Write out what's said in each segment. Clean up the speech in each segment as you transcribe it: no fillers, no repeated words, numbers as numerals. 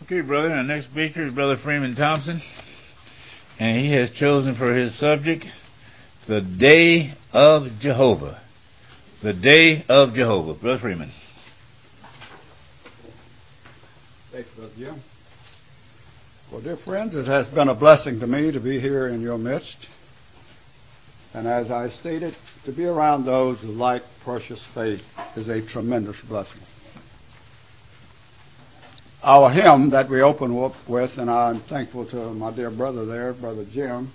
Okay, brother, our next speaker is Brother Freeman Thompson, and he has chosen for his subject, the Day of Jehovah. The Day of Jehovah. Brother Freeman. Thank you, Brother Jim. Well, dear friends, it has been a blessing to me to be here in your midst. And as I stated, to be around those who like precious faith is a tremendous blessing. Our hymn that we open with, and I'm thankful to my dear brother there, Brother Jim,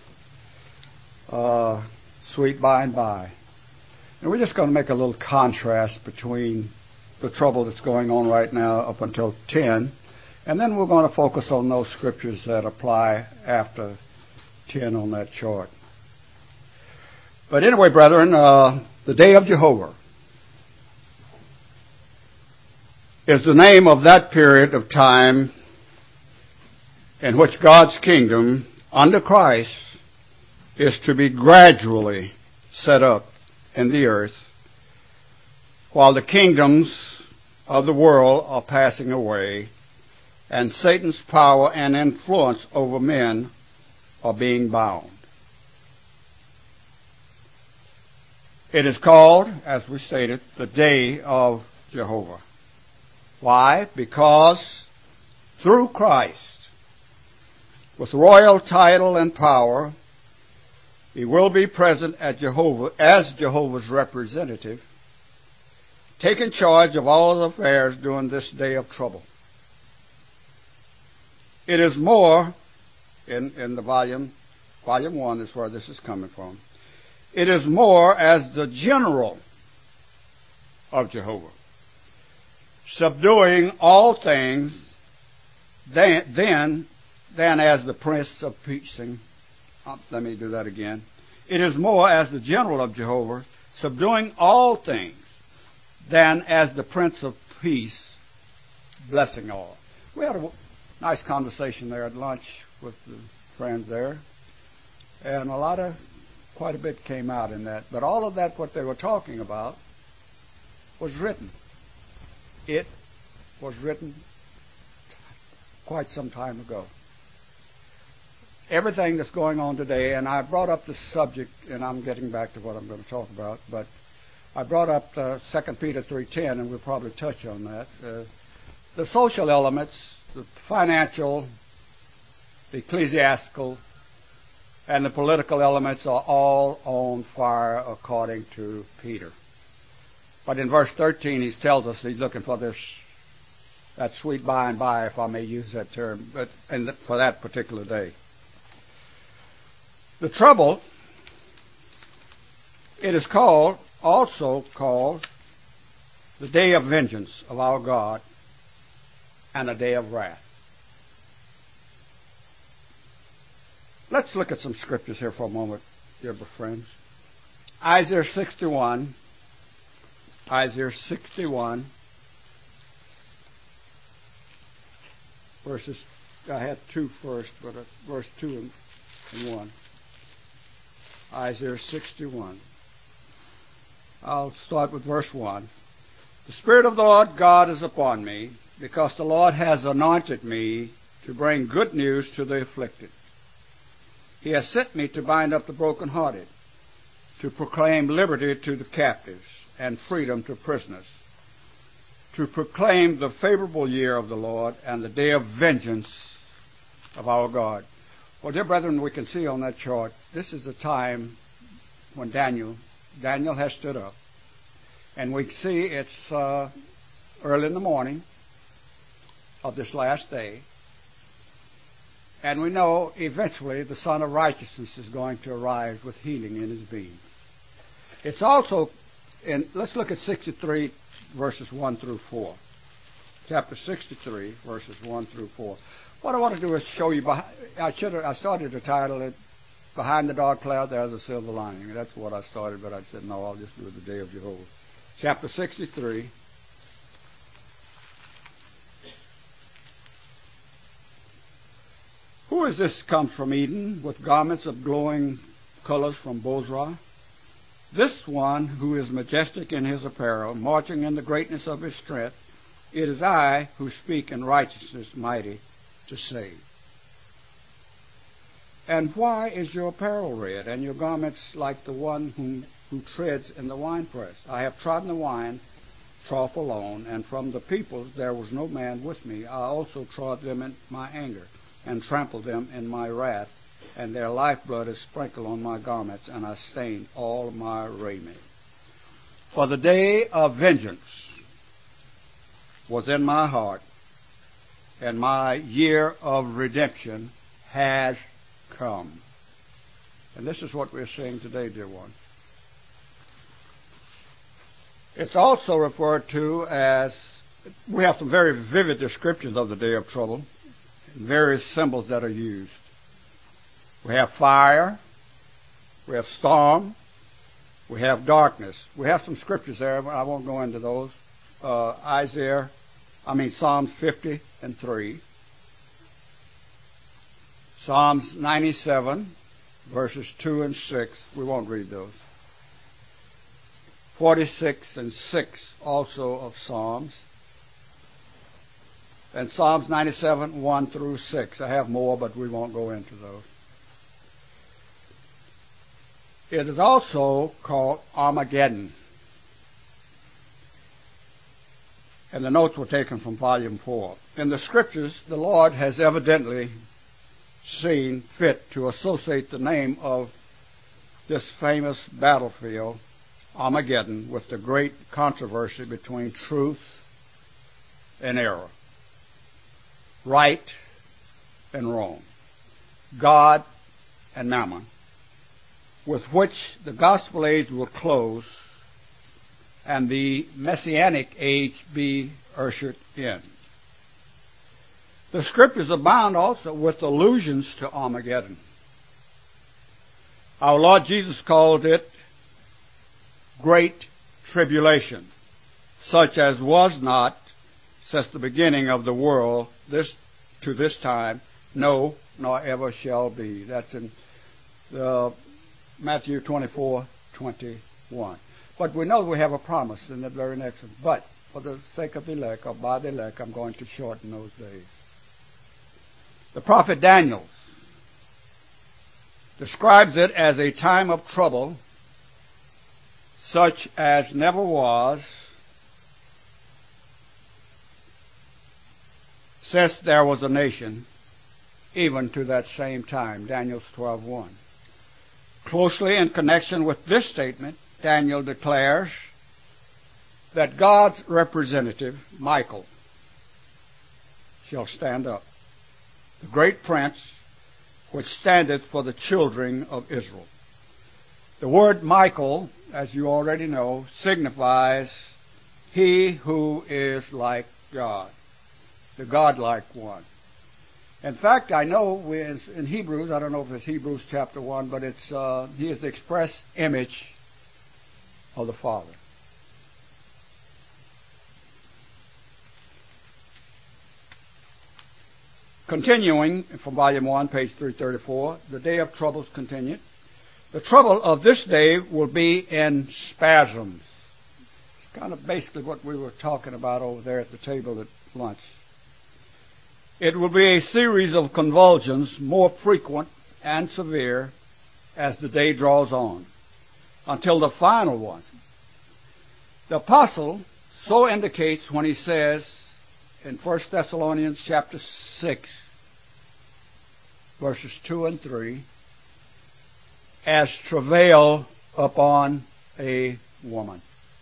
Sweet By and By. And we're just going to make a little contrast between the trouble that's going on right now up until 10, and then we're going to focus on those scriptures that apply after 10 on that chart. But anyway, brethren, the Day of Jehovah is the name of that period of time in which God's kingdom under Christ is to be gradually set up in the earth, while the kingdoms of the world are passing away and Satan's power and influence over men are being bound. It is called, as we stated, the Day of Jehovah. Why? Because through Christ, with royal title and power, he will be present as Jehovah's representative, taking charge of all the affairs during this day of trouble. It is more, in the volume 1 is where this is coming from. It is more as the general of Jehovah, subduing all things than as the Prince of Peace. Let me do that again. It is more as the general of Jehovah, subduing all things, than as the Prince of Peace, blessing all. We had a nice conversation there at lunch with the friends there, and quite a bit came out in that. But all of that, what they were talking about, was written. It was written quite some time ago. Everything that's going on today, and I brought up the subject, and I'm getting back to what I'm going to talk about, but I brought up 2 Peter 3:10, and we'll probably touch on that. The social elements, the financial, the ecclesiastical, and the political elements are all on fire according to Peter. But in verse 13, he tells us he's looking for that sweet by and by, if I may use that term, for that particular day. The trouble, it is also called the day of vengeance of our God and a day of wrath. Let's look at some scriptures here for a moment, dear friends. Isaiah 61, verses, I had 2 first, but verse 2 and 1. Isaiah 61. I'll start with verse 1. The Spirit of the Lord God is upon me, because the Lord has anointed me to bring good news to the afflicted. He has sent me to bind up the brokenhearted, to proclaim liberty to the captives and freedom to prisoners, to proclaim the favorable year of the Lord and the day of vengeance of our God. Well, dear brethren, we can see on that chart, this is the time when Daniel has stood up. And we see it's early in the morning of this last day. And we know eventually the Son of Righteousness is going to arise with healing in his being. It's also, let's look at 63 verses 1 through 4. Chapter 63 verses 1 through 4. What I want to do is show you, I started to title it, Behind the Dark Cloud There's a Silver Lining. That's what I started, but I said, no, I'll just do the Day of Jehovah. Chapter 63. Who is this comes from Eden with garments of glowing colors from Bozrah? This one who is majestic in his apparel, marching in the greatness of his strength, It is I who speak in righteousness, mighty to save. And why is your apparel red, and your garments like the one who treads in the winepress? I have trodden the wine trough alone, and from the peoples there was no man with me. I also trod them in my anger, and trampled them in my wrath, and their lifeblood is sprinkled on my garments, and I stained all my raiment. For the day of vengeance was in my heart, and my year of redemption has come. And this is what we're saying today, dear one. It's also referred to as, we have some very vivid descriptions of the day of trouble, and various symbols that are used. We have fire, we have storm, we have darkness. We have some scriptures there, but I won't go into those. Psalms 50:3. Psalms 97, verses 2 and 6. We won't read those. 46:6 also of Psalms. And Psalms 97, 1 through 6. I have more, but we won't go into those. It is also called Armageddon. And the notes were taken from volume 4. In the scriptures, the Lord has evidently seen fit to associate the name of this famous battlefield, Armageddon, with the great controversy between truth and error, right and wrong, God and Mammon, with which the gospel age will close and the messianic age be ushered in. The scriptures abound also with allusions to Armageddon. Our Lord Jesus called it great tribulation, such as was not since the beginning of the world to this time, no, nor ever shall be. That's in Matthew 24:21. But we know we have a promise in that very next one. But for the sake of the elect, or by the elect, I'm going to shorten those days. The prophet Daniel describes it as a time of trouble such as never was since there was a nation, even to that same time. Daniel 12:1. Closely in connection with this statement, Daniel declares that God's representative, Michael, shall stand up, the great prince which standeth for the children of Israel. The word Michael, as you already know, signifies he who is like God, the godlike one. In fact, I know in Hebrews, I don't know if it's Hebrews chapter 1, but he is the express image of the Father. Continuing from volume 1, page 334, the day of troubles continued. The trouble of this day will be in spasms. It's kind of basically what we were talking about over there at the table at lunch. It will be a series of convulsions, more frequent and severe as the day draws on, until the final one. The apostle so indicates when he says in 1 Thessalonians chapter 6, verses 2 and 3, as travail upon a woman.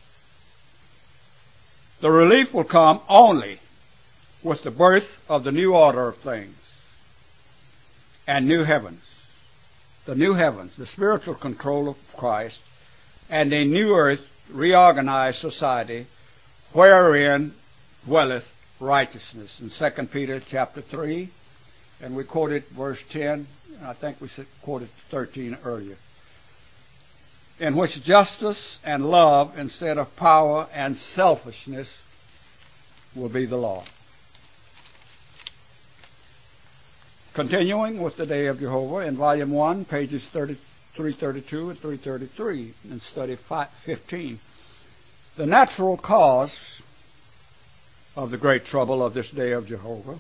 The relief will come only with the birth of the new order of things and new heavens. The new heavens, the spiritual control of Christ, and a new earth, reorganized society, wherein dwelleth righteousness. In 2 Peter chapter 3, and we quoted verse 10, and I think we quoted 13 earlier, in which justice and love instead of power and selfishness will be the law. Continuing with the day of Jehovah in volume 1, pages 332 and 333 in study 15. The natural cause of the great trouble of this day of Jehovah.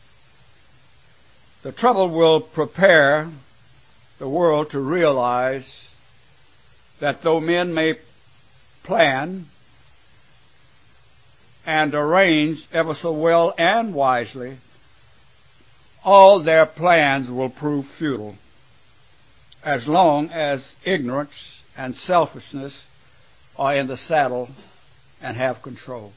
The trouble will prepare the world to realize that though men may plan and arrange ever so well and wisely, all their plans will prove futile as long as ignorance and selfishness are in the saddle and have control.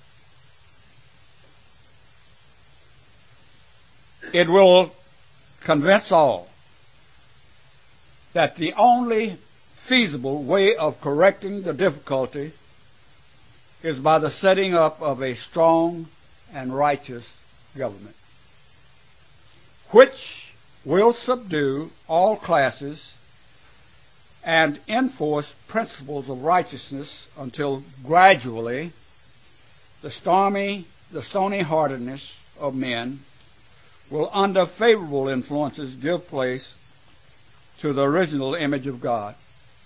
It will convince all that the only feasible way of correcting the difficulty is by the setting up of a strong and righteous government, which will subdue all classes and enforce principles of righteousness until gradually the stony heartedness of men will, under favorable influences, give place to the original image of God.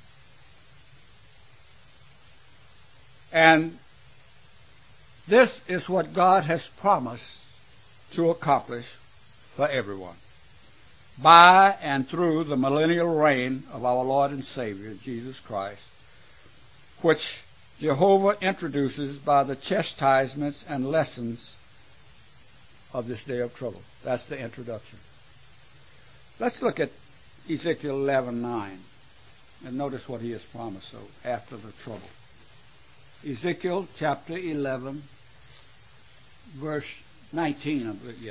And this is what God has promised to accomplish for everyone by and through the millennial reign of our Lord and Savior, Jesus Christ, which Jehovah introduces by the chastisements and lessons of this day of trouble. That's the introduction. Let's look at Ezekiel 11:9 and notice what he has promised after the trouble. Ezekiel chapter 11, verse 19 of it, yes.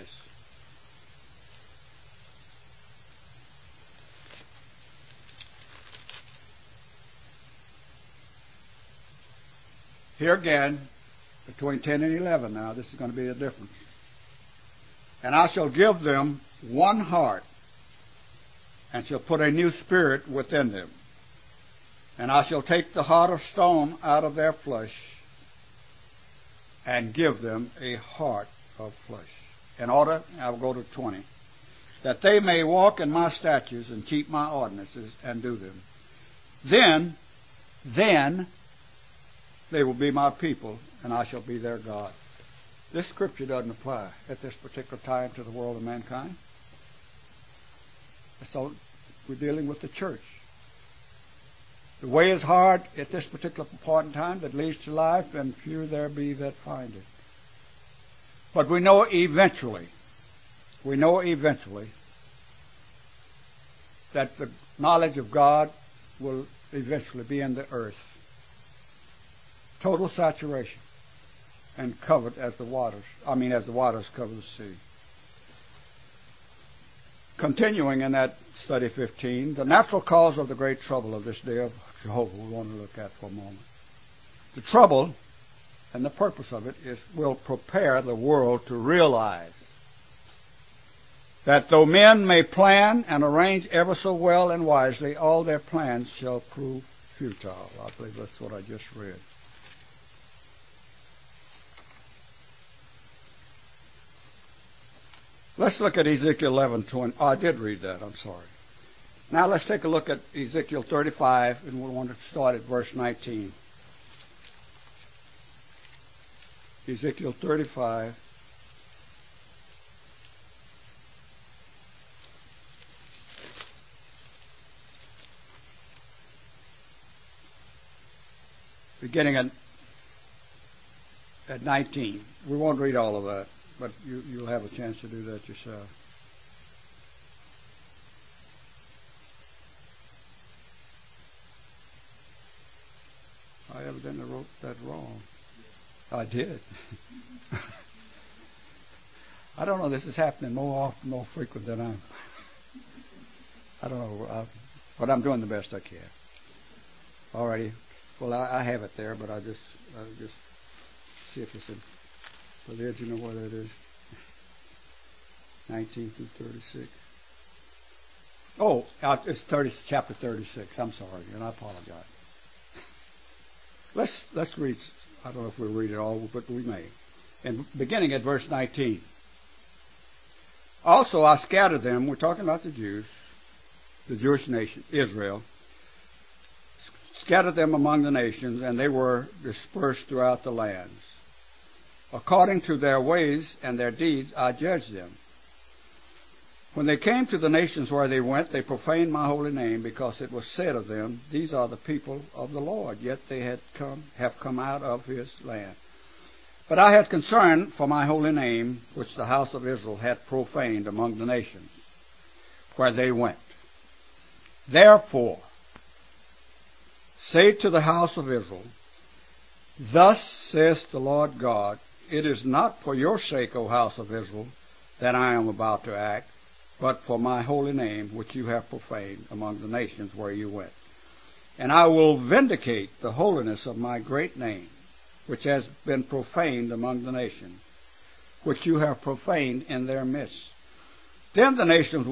Here again, between 10 and 11 now, this is going to be the difference. And I shall give them one heart, and shall put a new spirit within them. And I shall take the heart of stone out of their flesh, and give them a heart of flesh. In order, I'll go to 20, that they may walk in my statutes and keep my ordinances and do them. Then they will be my people, and I shall be their God. This scripture doesn't apply at this particular time to the world of mankind. So we're dealing with the church. The way is hard at this particular point in time that leads to life, and few there be that find it. But we know eventually that the knowledge of God will eventually be in the earth. Total saturation and covered as the waters cover the sea. Continuing in that study 15, the natural cause of the great trouble of this day of Jehovah we want to look at for a moment. The trouble and the purpose of it will prepare the world to realize that though men may plan and arrange ever so well and wisely, all their plans shall prove futile. I believe that's what I just read. Let's look at Ezekiel 11:20. Oh, I did read that. I'm sorry. Now let's take a look at Ezekiel 35, and we want to start at verse 19. Ezekiel 35. Beginning at 19. We won't read all of that, but you'll have a chance to do that yourself. I evidently wrote that wrong. I did. I don't know. This is happening more often, more frequent than I don't know. But I'm doing the best I can. Alrighty. Well, I have it there, but I'll just see if it's in the edge. You know where that is? 19 through 36. Oh, it's chapter 36. I'm sorry, and I apologize. Let's read. I don't know if we'll read it all, but we may. And beginning at verse 19. Also, I scattered them. We're talking about the Jews, the Jewish nation, Israel. Scattered them among the nations, and they were dispersed throughout the lands. According to their ways and their deeds I judged them. When they came to the nations where they went, they profaned my holy name, because it was said of them, These are the people of the Lord, yet they have come out of his land. But I had concern for my holy name, which the house of Israel had profaned among the nations where they went. Therefore, say to the house of Israel, Thus says the Lord God, It is not for your sake, O house of Israel, that I am about to act, but for my holy name, which you have profaned among the nations where you went. And I will vindicate the holiness of my great name, which has been profaned among the nations, which you have profaned in their midst. Then the nations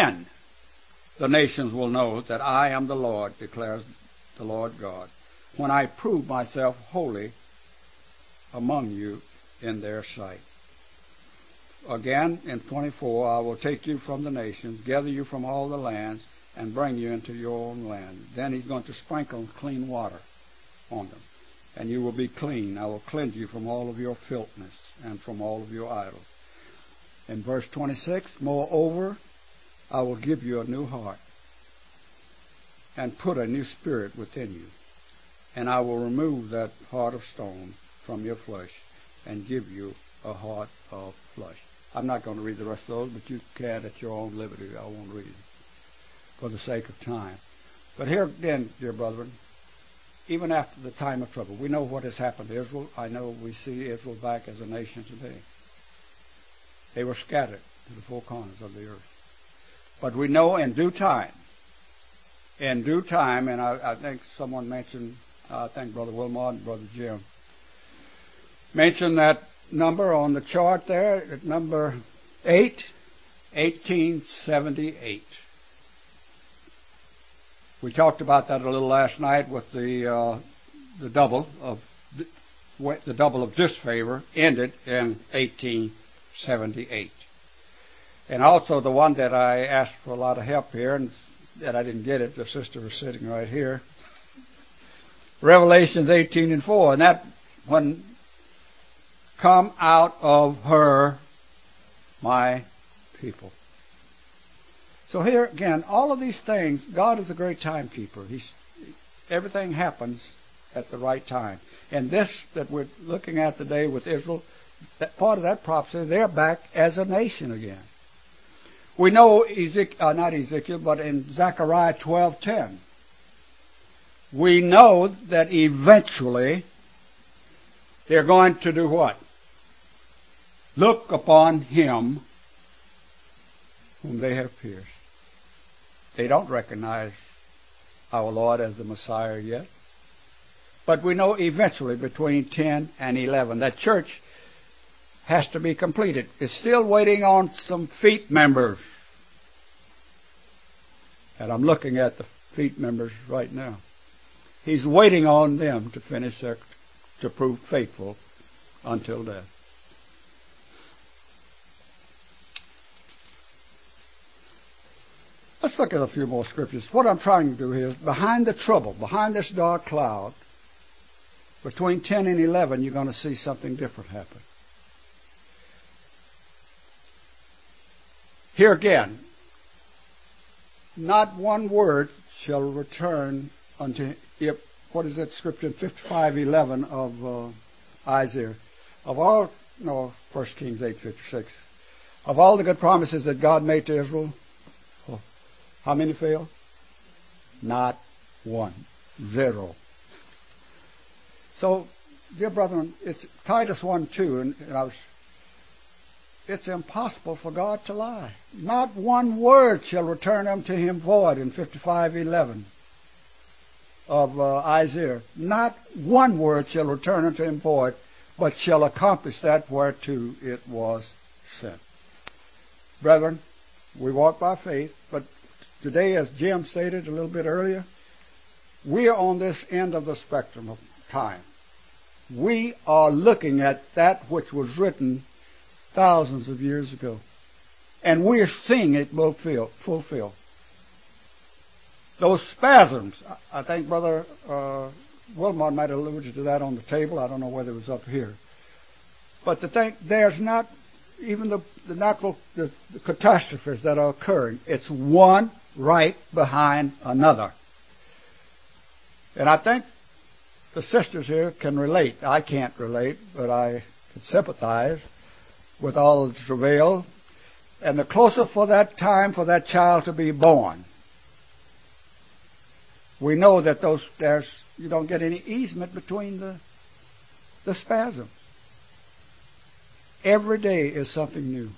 will know that I am the Lord, declares the Lord God, when I prove myself holy among you in their sight. Again, in 24, I will take you from the nations, gather you from all the lands, and bring you into your own land. Then he's going to sprinkle clean water on them, and you will be clean. I will cleanse you from all of your filthiness and from all of your idols. In verse 26, Moreover, I will give you a new heart and put a new spirit within you. And I will remove that heart of stone from your flesh and give you a heart of flesh. I'm not going to read the rest of those, but you can at your own liberty. I won't read it for the sake of time. But here again, dear brethren, even after the time of trouble, we know what has happened to Israel. I know we see Israel back as a nation today. They were scattered to the four corners of the earth. But we know in due time, and I think someone mentioned, I think Brother Wilmot and Brother Jim mentioned that number on the chart there, at number 8, 1878. We talked about that a little last night with the double of disfavor ended in 1878. And also the one that I asked for a lot of help here, and that I didn't get it, the sister was sitting right here, Revelations 18:4, and that one, come out of her, my people. So here again, all of these things, God is a great timekeeper. Everything happens at the right time. And this that we're looking at today with Israel, that part of that prophecy, they're back as a nation again. We know not Ezekiel, but in Zechariah 12:10, we know that eventually they're going to do what? Look upon him whom they have pierced. They don't recognize our Lord as the Messiah yet. But we know eventually, between 10 and 11, that church has to be completed. It's still waiting on some feet members. And I'm looking at the feet members right now. He's waiting on them to finish to prove faithful until death. Let's look at a few more scriptures. What I'm trying to do here is, behind the trouble, behind this dark cloud, between 10 and 11, you're going to see something different happen. Here again, not one word shall return unto him. What is that scripture in 55:11 of Isaiah? Of all, 1 Kings 8:56. Of all the good promises that God made to Israel, how many failed? Not one. 0. So, dear brethren, it's Titus 1:2, and it's impossible for God to lie. Not one word shall return unto him void in 55:11 of Isaiah. Not one word shall return unto him void, but shall accomplish that whereto it was sent. Brethren, we walk by faith, but today, as Jim stated a little bit earlier, we are on this end of the spectrum of time. We are looking at that which was written thousands of years ago. And we are seeing it fulfilled. Those spasms, I think Brother Wilmot might have alluded to that on the table. I don't know whether it was up here. But the thing, there's not even the natural the catastrophes that are occurring. It's one right behind another. And I think the sisters here can relate. I can't relate, but I can sympathize with all of the travail. And the closer for that time for that child to be born, we know that you don't get any easement between the spasms. Every day is something new.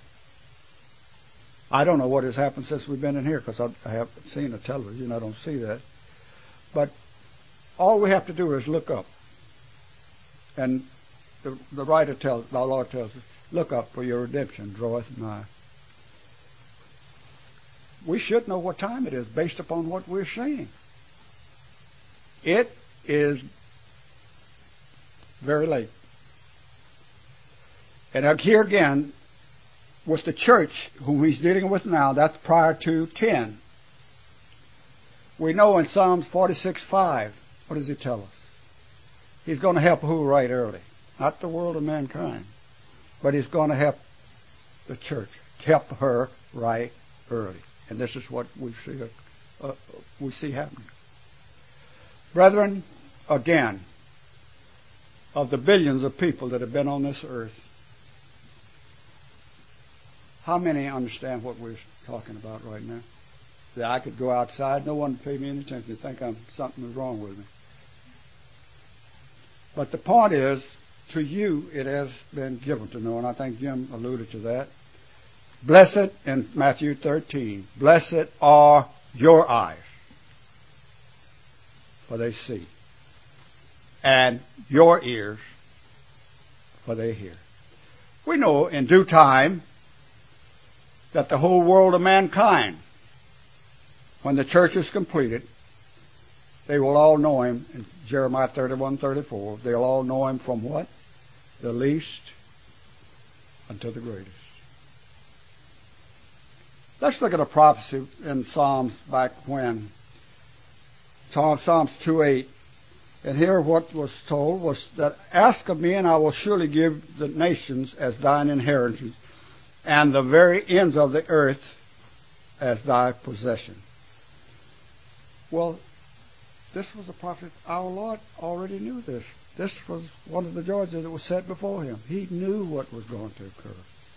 I don't know what has happened since we've been in here because I haven't seen the television. I don't see that. But all we have to do is look up. And the writer the Lord tells us, look up for your redemption draweth nigh. We should know what time it is based upon what we're seeing. It is very late. And here again, with the church whom he's dealing with now, that's prior to 10. We know in Psalms 46:5, what does he tell us? He's going to help who right early? Not the world of mankind, but he's going to help the church, help her right early. And this is what we see happening. Brethren, again, of the billions of people that have been on this earth, how many understand what we're talking about right now? That I could go outside, no one would pay me any attention, think something is wrong with me. But the point is, to you it has been given to know, and I think Jim alluded to that. Blessed, in Matthew 13, blessed are your eyes, for they see, and your ears, for they hear. We know in due time that the whole world of mankind, when the church is completed, they will all know him. In Jeremiah 31:34, they'll all know him from what? The least unto the greatest. Let's look at a prophecy in Psalms back when. Psalms 2:8. And here what was told was that, ask of me and I will surely give the nations as thine inheritance, and the very ends of the earth as thy possession. Well, this was a prophet. Our Lord already knew this. This was one of the joys that was set before him. He knew what was going to occur.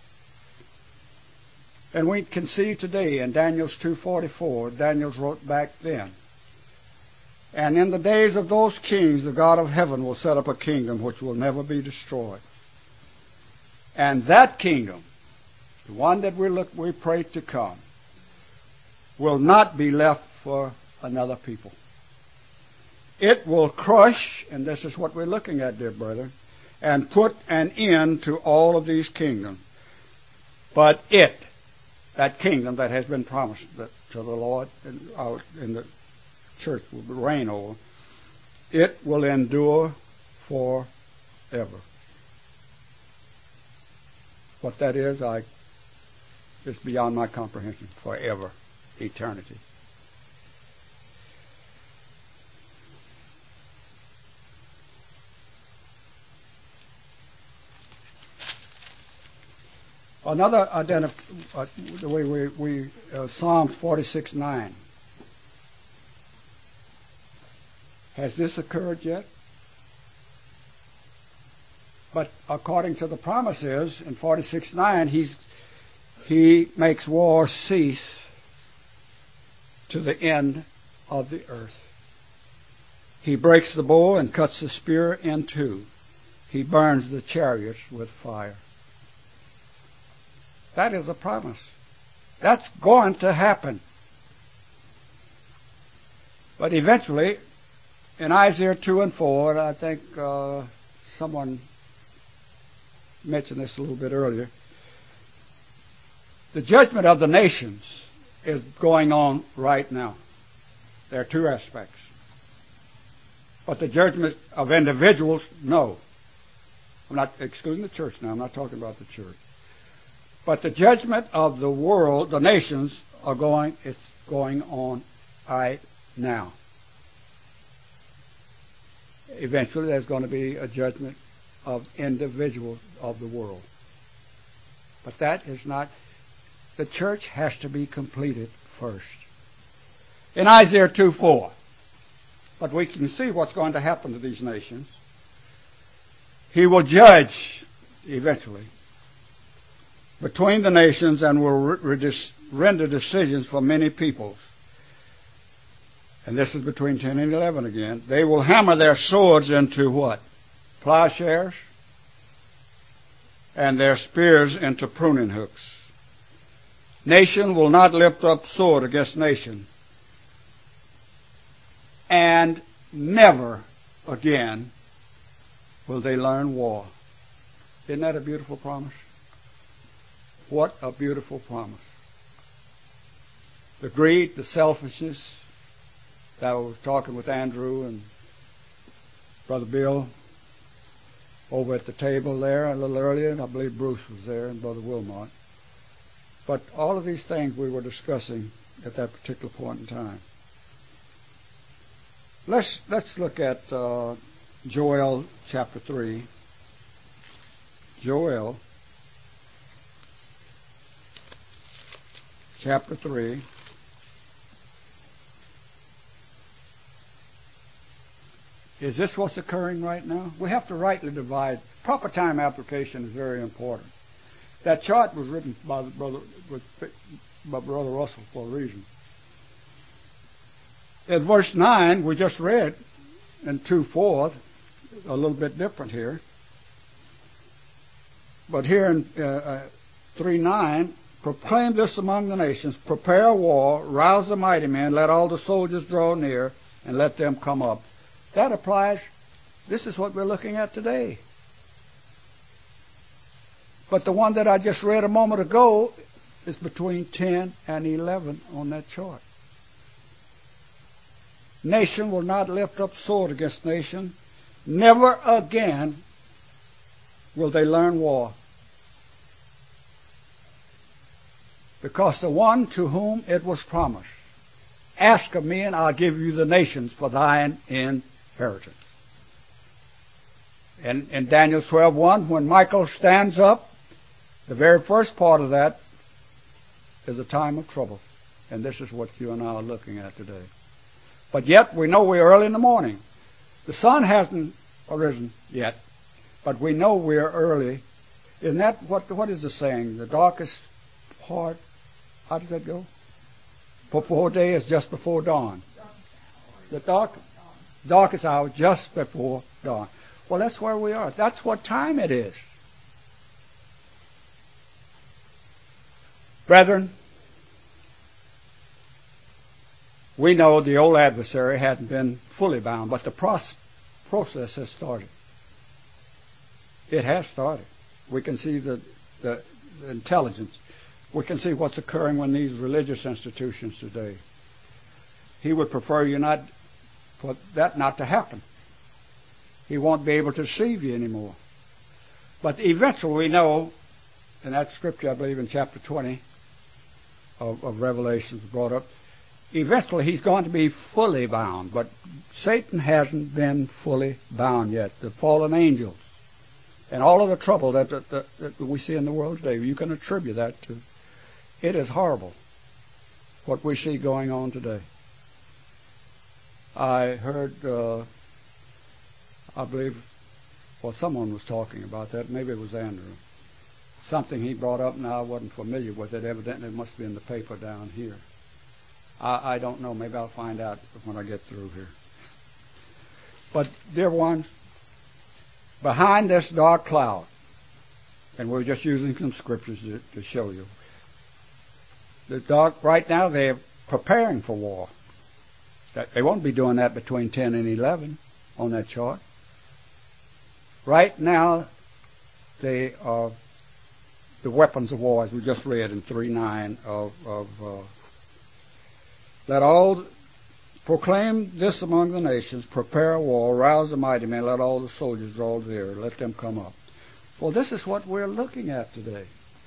And we can see today in Daniel's 2:44, Daniel wrote back then, and in the days of those kings, the God of heaven will set up a kingdom which will never be destroyed. And that kingdom, the one that we pray to come, will not be left for another people. It will crush, and this is what we're looking at, dear brethren, and put an end to all of these kingdoms. But that kingdom that has been promised to the Lord and the church will reign over, it will endure forever. What that is beyond my comprehension. Forever. Eternity. Another the way we Psalm 46:9. Has this occurred yet? But according to the promises in 46:9, he makes war cease to the end of the earth. He breaks the bow and cuts the spear in two. He burns the chariots with fire. That is a promise. That's going to happen. But eventually, in Isaiah 2:4, and I think someone mentioned this a little bit earlier, the judgment of the nations is going on right now. There are two aspects. But the judgment of individuals, no. I'm not excluding the church now. I'm not talking about the church. But the judgment of the world, the nations, it's going on right now. Eventually there's going to be a judgment of individuals of the world. But that is not. The church has to be completed first. In Isaiah 2:4, but we can see what's going to happen to these nations. He will judge eventually between the nations and will render decisions for many peoples. And this is between 10 and 11 again. They will hammer their swords into what? Plowshares, and their spears into pruning hooks. Nation will not lift up sword against nation, and never again will they learn war. Isn't that a beautiful promise? What a beautiful promise. The greed, the selfishness, that I was talking with Andrew and Brother Bill over at the table there a little earlier, and I believe Bruce was there and Brother Wilmot. But all of these things we were discussing at that particular point in time. Let's look at Joel chapter 3. Joel chapter 3. Is this what's occurring right now? We have to rightly divide. Proper time application is very important. That chart was written by Brother Russell for a reason. In verse 9, we just read in 2:4, a little bit different here. But here in 3:9, proclaim this among the nations, prepare a war, rouse the mighty men, let all the soldiers draw near, and let them come up. That applies. This is what we're looking at today. But the one that I just read a moment ago is between 10 and 11 on that chart. Nation will not lift up sword against nation. Never again will they learn war. Because the one to whom it was promised, ask of me and I'll give you the nations for thine inheritance. And in Daniel 12:1, when Michael stands up, the very first part of that is a time of trouble. And this is what you and I are looking at today. But yet, we know we're early in the morning. The sun hasn't arisen yet, but we know we're early. Isn't that what is the saying? The darkest part, how does that go? Before day is just before dawn. The darkest hour just before dawn. Well, that's where we are. That's what time it is. Brethren, we know the old adversary hadn't been fully bound, but the process has started. It has started. We can see the intelligence. We can see what's occurring in these religious institutions today. He would prefer for that not to happen. He won't be able to deceive you anymore. But eventually we know, and that scripture I believe in chapter 20 of Revelation is brought up, eventually he's going to be fully bound. But Satan hasn't been fully bound yet. The fallen angels and all of the trouble that we see in the world today, you can attribute that to. It is horrible what we see going on today. I heard, I believe, someone was talking about that. Maybe it was Andrew. Something he brought up, and I wasn't familiar with it. Evidently, it must be in the paper down here. I don't know. Maybe I'll find out when I get through here. But, dear ones, behind this dark cloud, and we're just using some scriptures to show you, right now they're preparing for war. They won't be doing that between 10 and 11 on that chart. Right now, they are the weapons of war, as we just read in 3:9 let all proclaim this among the nations, prepare a war, rouse the mighty men, let all the soldiers draw near, let them come up. Well, this is what we're looking at today.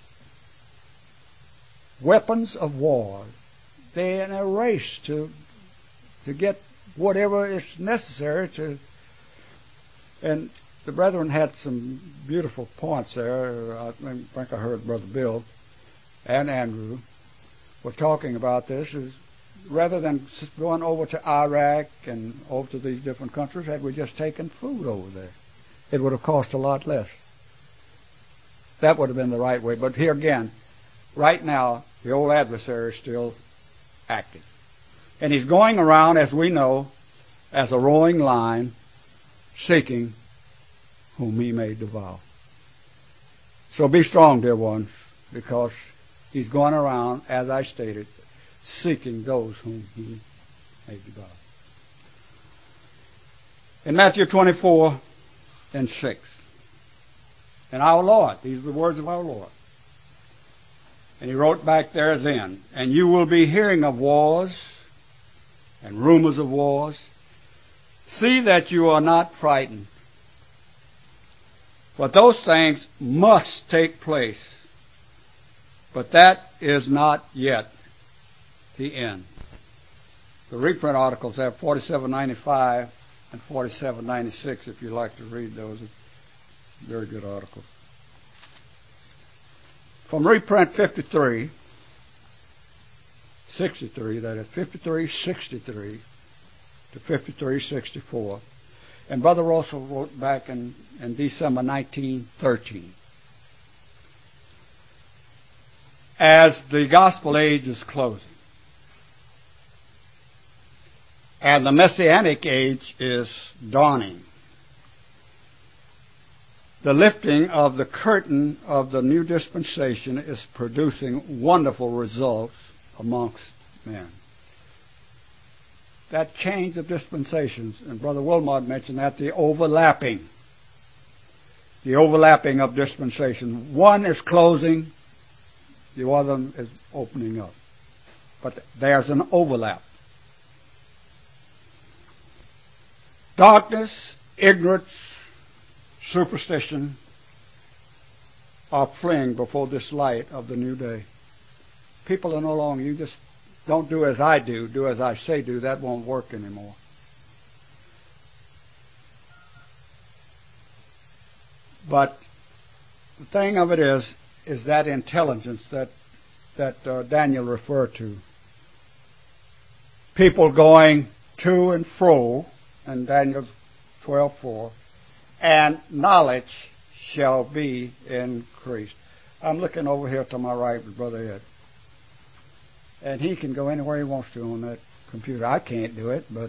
Weapons of war. They're in a race to get whatever is necessary to. And the brethren had some beautiful points there. I think I heard Brother Bill and Andrew were talking about this. Is rather than going over to Iraq and over to these different countries, had we just taken food over there, it would have cost a lot less. That would have been the right way. But here again, right now, the old adversary is still active. And he's going around, as we know, as a roaring lion, seeking whom he may devour. So be strong, dear ones, because he's going around, as I stated, seeking those whom he may devour. In Matthew 24 and 6, and our Lord, these are the words of our Lord. And he wrote back there then, and you will be hearing of wars and rumors of wars. See that you are not frightened. For those things must take place. But that is not yet the end. The reprint articles have 4795 and 4796 if you'd like to read those. Very good articles. From reprint 53, 63, that is 5363 to 5364. And Brother Russell wrote back in December 1913. As the gospel age is closing, and the messianic age is dawning, the lifting of the curtain of the new dispensation is producing wonderful results amongst men. That change of dispensations, and Brother Wilmot mentioned that, the overlapping of dispensation. One is closing, the other is opening up. But there's an overlap. Darkness, ignorance, superstition are fleeing before this light of the new day. People are no longer, you just don't do as I do as I say do. That won't work anymore. But the thing of it is that intelligence that Daniel referred to. People going to and fro, in Daniel 12:4, and knowledge shall be increased. I'm looking over here to my right with Brother Ed. And he can go anywhere he wants to on that computer. I can't do it, but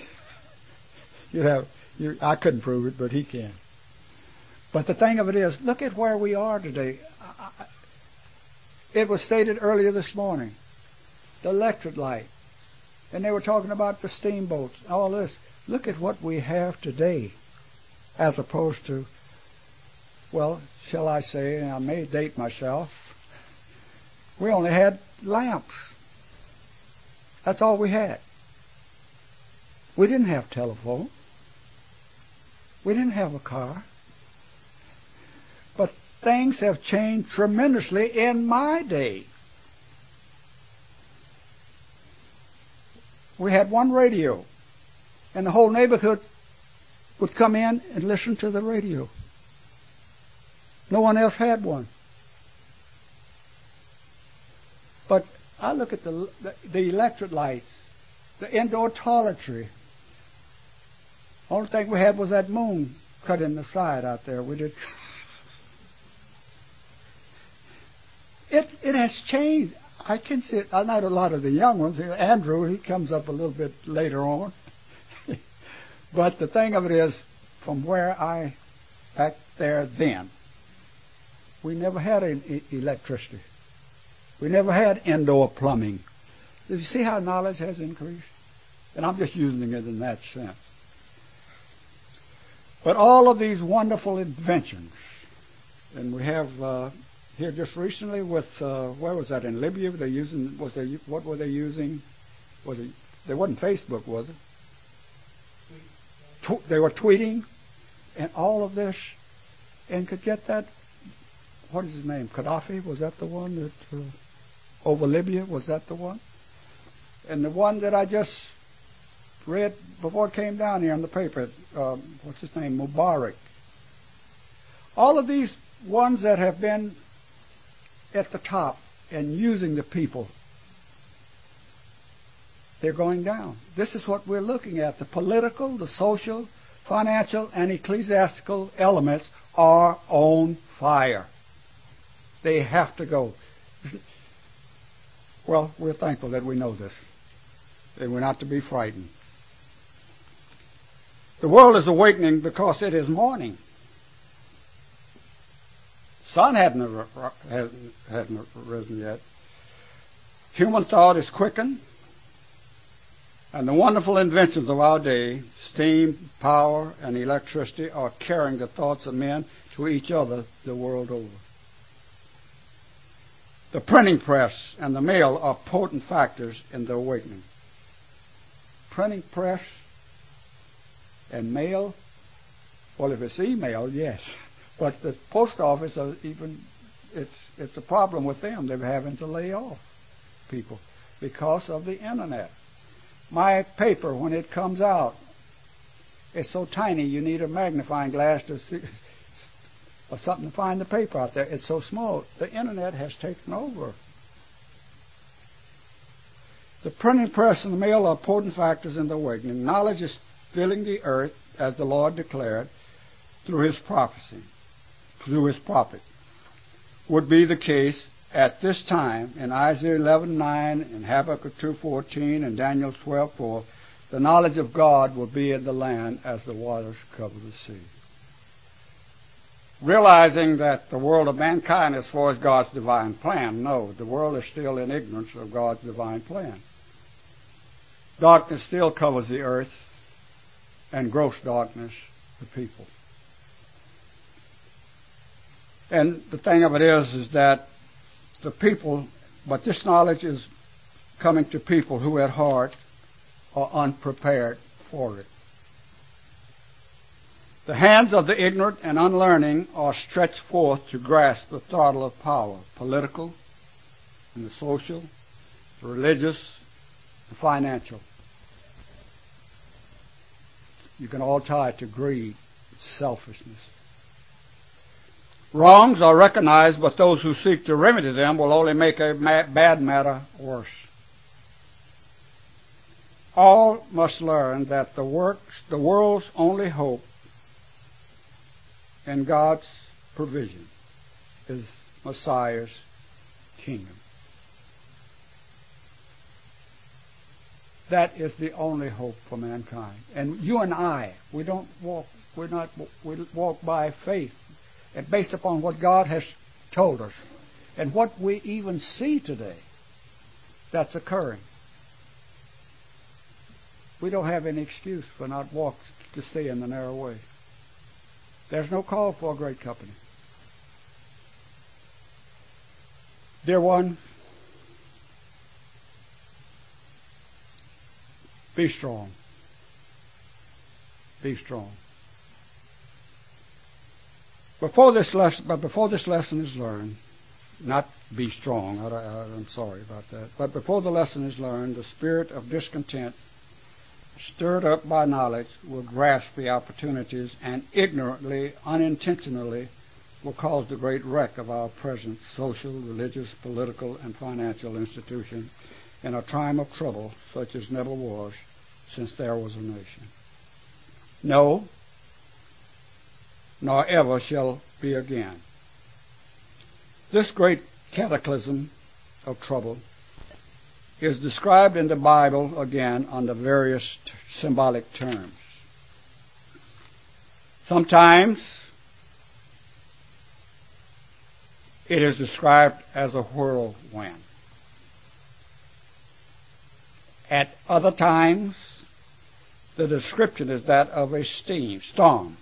I couldn't prove it, but he can. But the thing of it is, look at where we are today. It was stated earlier this morning, the electric light. And they were talking about the steamboats, all this. Look at what we have today, as opposed to, well, shall I say, and I may date myself, we only had lamps. That's all we had. We didn't have telephone. We didn't have a car. But things have changed tremendously in my day. We had one radio, and the whole neighborhood would come in and listen to the radio. No one else had one. But I look at the electric lights, the indoor toiletry. Only thing we had was that moon cut in the side out there. We did. It has changed. I can see it. I know a lot of the young ones. Andrew, he comes up a little bit later on. But the thing of it is, from where back there then, we never had electricity. We never had indoor plumbing. Do you see how knowledge has increased? And I'm just using it in that sense. But all of these wonderful inventions, and we have here just recently with where was that in Libya? What were they using? There wasn't Facebook, was it? They were tweeting, and all of this, and could get that. What is his name? Gaddafi? Was that the one that over Libya? Was that the one? And the one that I just read before it came down here in the paper, what's his name? Mubarak. All of these ones that have been at the top and using the people, they're going down. This is what we're looking at. The political, the social, financial, and ecclesiastical elements are on fire. They have to go. Well, we're thankful that we know this, and we're not to be frightened. The world is awakening because it is morning. Sun hadn't risen yet. Human thought is quickened, and the wonderful inventions of our day, steam, power, and electricity, are carrying the thoughts of men to each other the world over. The printing press and the mail are potent factors in the awakening. Printing press and mail, well, if it's email, yes. But the post office, it's a problem with them. They're having to lay off people because of the internet. My paper, when it comes out, it's so tiny you need a magnifying glass to see, or something to find the paper out there. It's so small. The internet has taken over. The printing press and the mail are important factors in the awakening. Knowledge is filling the earth, as the Lord declared, through His prophecy, through His prophet. Would be the case at this time in Isaiah 11:9, in Habakkuk 2:14, and Daniel 12:4. The knowledge of God will be in the land as the waters cover the sea. Realizing that the world of mankind is for God's divine plan. No, the world is still in ignorance of God's divine plan. Darkness still covers the earth, and gross darkness the people. And the thing of it is that the people, but this knowledge is coming to people who at heart are unprepared for it. The hands of the ignorant and unlearning are stretched forth to grasp the throttle of power, political, and the social, the religious, the financial. You can all tie it to greed, selfishness. Wrongs are recognized, but those who seek to remedy them will only make a bad matter worse. All must learn that the world's only hope in God's provision is Messiah's kingdom. That is the only hope for mankind. And you and I, we walk by faith, and based upon what God has told us and what we even see today that's occurring. We don't have any excuse for not to stay in the narrow way. There's no call for a great company. Dear one, be strong. Be strong. Before this lesson is learned, not be strong, I'm sorry about that, but before the lesson is learned, the spirit of discontent, stirred up by knowledge, will grasp the opportunities and ignorantly, unintentionally, will cause the great wreck of our present social, religious, political, and financial institution in a time of trouble such as never was since there was a nation. No, nor ever shall be again. This great cataclysm of trouble is described in the Bible again under various symbolic terms. Sometimes it is described as a whirlwind. At other times, the description is that of a storm.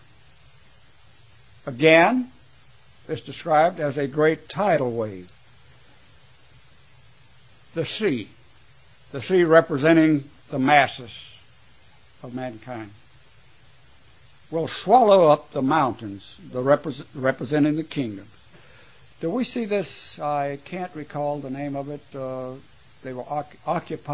Again, it's described as a great tidal wave. The sea representing the masses of mankind, will swallow up the mountains, representing the kingdoms. Do we see this? I can't recall the name of it. They will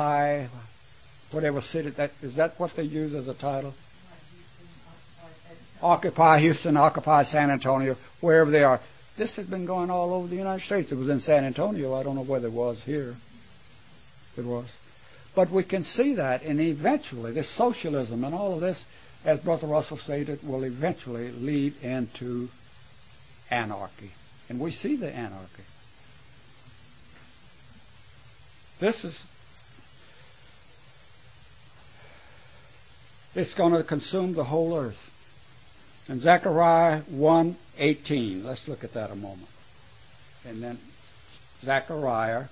occupy whatever city. Is that what they use as a title? occupy Houston, occupy San Antonio, wherever they are. This has been going all over the United States. It was in San Antonio. I don't know whether it was here. It was. But we can see that, and eventually this socialism and all of this, as Brother Russell stated, will eventually lead into anarchy. And we see the anarchy. It's going to consume the whole earth. And Zechariah 1:18. Let's look at that a moment. And then Zephaniah,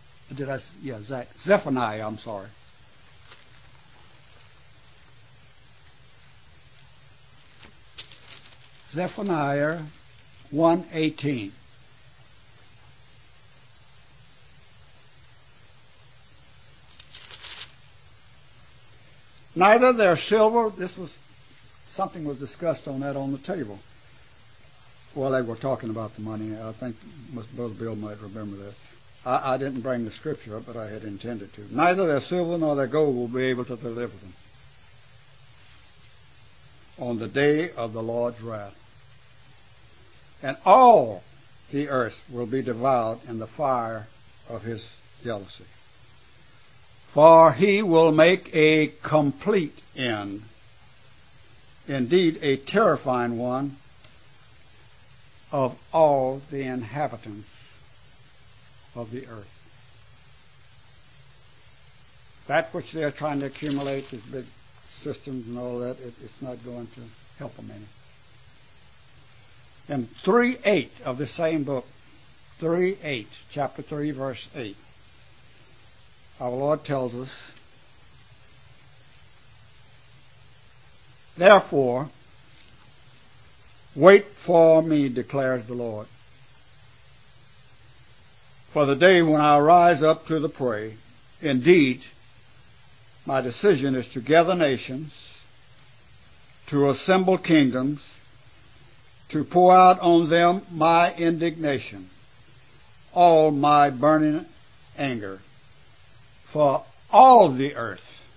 I'm sorry. Zephaniah 1:18. Neither their silver, something was discussed on that on the table. Well, they were talking about the money. I think Brother Bill might remember that. I didn't bring the scripture up, but I had intended to. Neither their silver nor their gold will be able to deliver them on the day of the Lord's wrath. And all the earth will be devoured in the fire of his jealousy. For he will make a complete end, indeed a terrifying one, of all the inhabitants of the earth. That which they're trying to accumulate, these big systems and all that, it's not going to help them any. In 3:8 of the same book, 3:8, chapter 3, verse 8, our Lord tells us, therefore, wait for me, declares the Lord. For the day when I rise up to the prey, indeed, my decision is to gather nations, to assemble kingdoms, to pour out on them my indignation, all my burning anger. For all the earth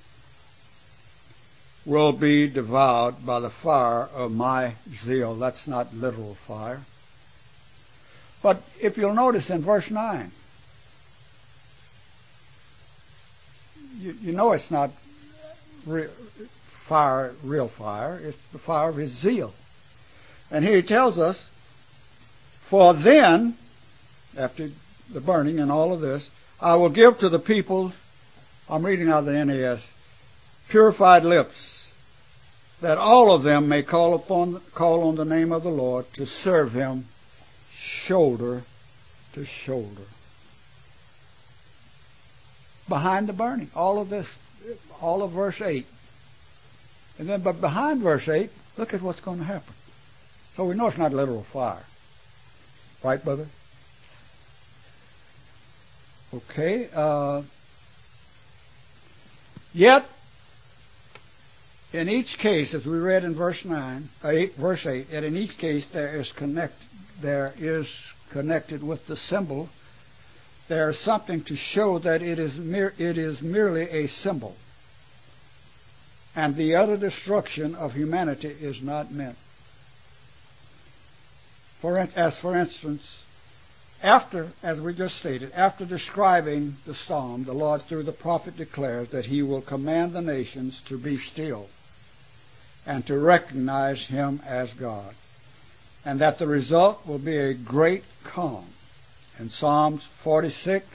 will be devoured by the fire of my zeal. That's not literal fire. But if you'll notice in verse 9, you know it's not real fire. It's the fire of his zeal. And here he tells us, for then, after the burning and all of this, I will give to the peoples, I'm reading out of the NAS, purified lips, that all of them may call on the name of the Lord to serve him shoulder to shoulder. Behind the burning, all of this, all of verse 8. And then, but behind verse 8, look at what's going to happen. So we know it's not literal fire. Right, brother? Okay. Yet, in each case, as we read in verse 8, and in each case there is connected with the symbol, there is something to show that it is merely a symbol. And the utter destruction of humanity is not meant. For instance, after, as we just stated, after describing the storm, the Lord through the prophet declares that he will command the nations to be still and to recognize him as God, and that the result will be a great calm. In Psalms 46,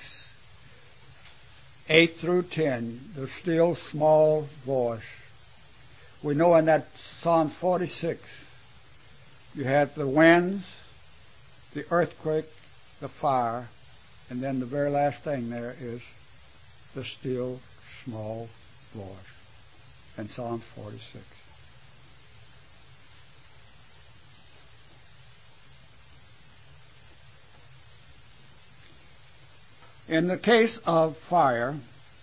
8 through 10, the still small voice. We know in that Psalm 46, you had the winds, the earthquake, the fire, and then the very last thing there is the still small voice in Psalm 46. In the case of fire,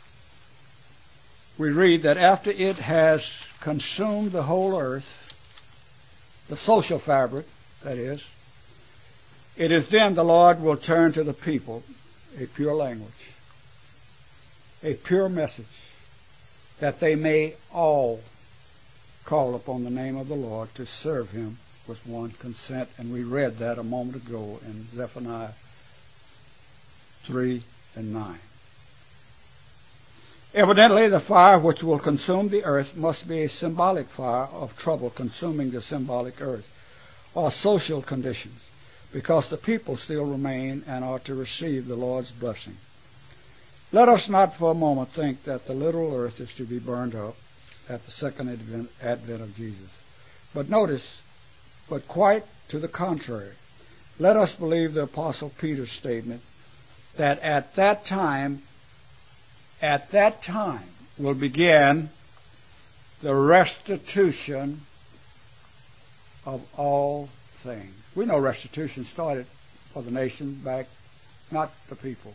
we read that after it has consumed the whole earth, the social fabric, that is, it is then the Lord will turn to the people a pure language, a pure message, that they may all call upon the name of the Lord to serve him with one consent. And we read that a moment ago in Zephaniah 3 and 9. Evidently, the fire which will consume the earth must be a symbolic fire of trouble consuming the symbolic earth, or social conditions, because the people still remain and are to receive the Lord's blessing. Let us not for a moment think that the literal earth is to be burned up at the second advent of Jesus. But notice, but quite to the contrary, let us believe the Apostle Peter's statement that at that time will begin the restitution of all things. We know restitution started for the nation back, not the people,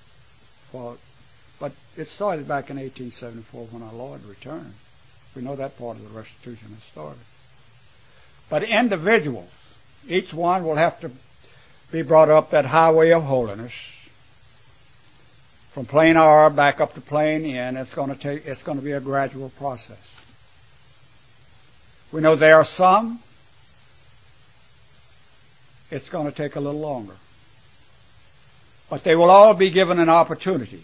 but it started back in 1874 when our Lord returned. We know that part of the restitution has started. But individuals, each one will have to be brought up that highway of holiness. From plane R back up to plane N, it's going to be a gradual process. We know there are some, it's going to take a little longer. But they will all be given an opportunity.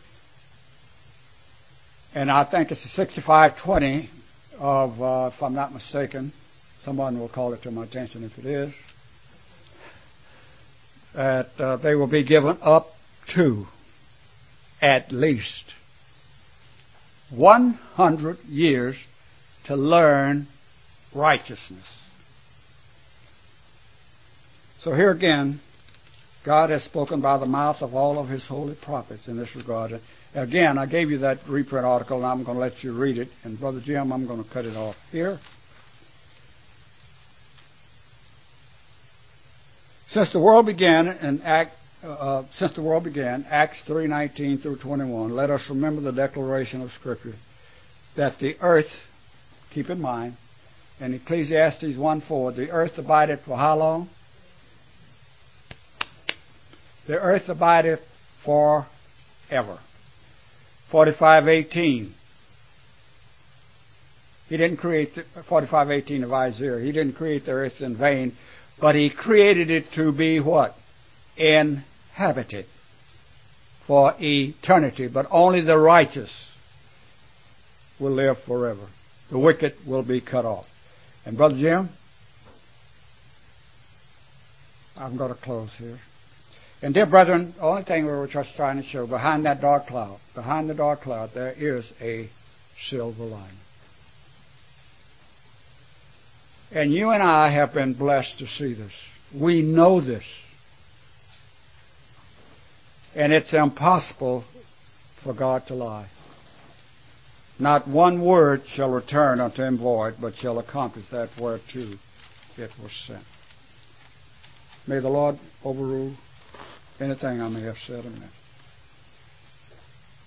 And I think it's the 6520 of, if I'm not mistaken, someone will call it to my attention if it is, that they will be given up to at least 100 years to learn righteousness. So here again, God has spoken by the mouth of all of his holy prophets in this regard. Again, I gave you that reprint article, and I'm going to let you read it. And Brother Jim, I'm going to cut it off here. Since the world began, Acts 3:19 through 21, let us remember the declaration of Scripture that the earth, keep in mind, in Ecclesiastes 1:4, the earth abideth for how long? The earth abideth forever. 45:18. He didn't create 45:18 of Isaiah. He didn't create the earth in vain, but he created it to be what? Inhabited for eternity. But only the righteous will live forever. The wicked will be cut off. And Brother Jim, I'm going to close here. And dear brethren, the only thing we were just trying to show, behind that dark cloud, there is a silver lining. And you and I have been blessed to see this. We know this. And it's impossible for God to lie. Not one word shall return unto him void, but shall accomplish that whereto it was sent. May the Lord overrule anything I may have said in this.